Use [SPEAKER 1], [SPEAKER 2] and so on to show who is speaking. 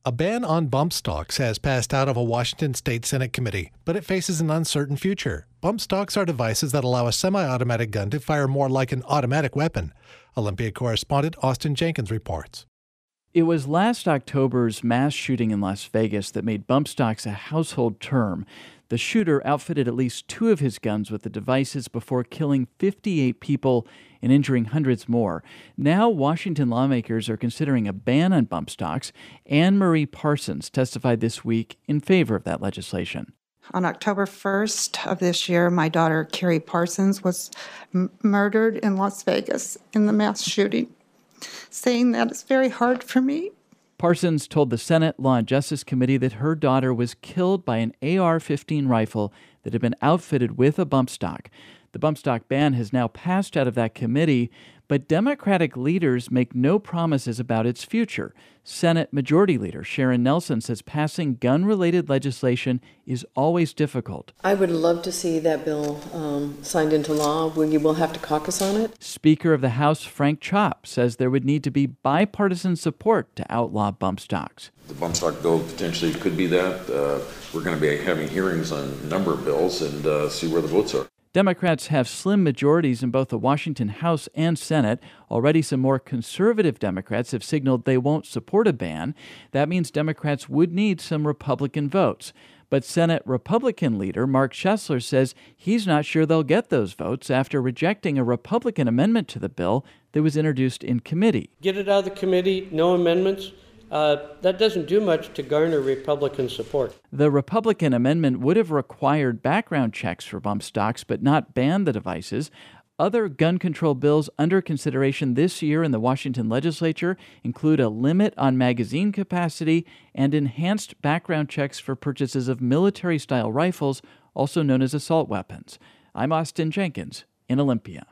[SPEAKER 1] A ban on bump stocks has passed out of a Washington State Senate committee, but it faces an uncertain future. Bump stocks are devices that allow a semi-automatic gun to fire more like an automatic weapon. Olympia correspondent Austin Jenkins reports.
[SPEAKER 2] It was last October's mass shooting in Las Vegas that made bump stocks a household term. The shooter outfitted at least 2 of his guns with the devices before killing 58 people and injuring hundreds more. Now, Washington lawmakers are considering a ban on bump stocks. Anne Marie Parsons testified this week in favor of that legislation.
[SPEAKER 3] On October 1st of this year, my daughter, Carrie Parsons, was murdered in Las Vegas in the mass shooting. Saying that is very hard for me.
[SPEAKER 2] Parsons told the Senate Law and Justice Committee that her daughter was killed by an AR-15 rifle that had been outfitted with a bump stock. The bump stock ban has now passed out of that committee, but Democratic leaders make no promises about its future. Senate Majority Leader Sharon Nelson says passing gun-related legislation is always difficult.
[SPEAKER 4] I would love to see that bill signed into law. We will have to caucus on it.
[SPEAKER 2] Speaker of the House Frank Chopp says there would need to be bipartisan support to outlaw bump stocks.
[SPEAKER 5] The bump stock bill potentially could be that. We're going to be having hearings on a number of bills and see where the votes are.
[SPEAKER 2] Democrats have slim majorities in both the Washington House and Senate. Already some more conservative Democrats have signaled they won't support a ban. That means Democrats would need some Republican votes. But Senate Republican leader Mark Schessler says he's not sure they'll get those votes after rejecting a Republican amendment to the bill that was introduced in committee.
[SPEAKER 6] Get it out of the committee, no amendments. That doesn't do much to garner Republican support.
[SPEAKER 2] The Republican amendment would have required background checks for bump stocks, but not banned the devices. Other gun control bills under consideration this year in the Washington legislature include a limit on magazine capacity and enhanced background checks for purchases of military-style rifles, also known as assault weapons. I'm Austin Jenkins in Olympia.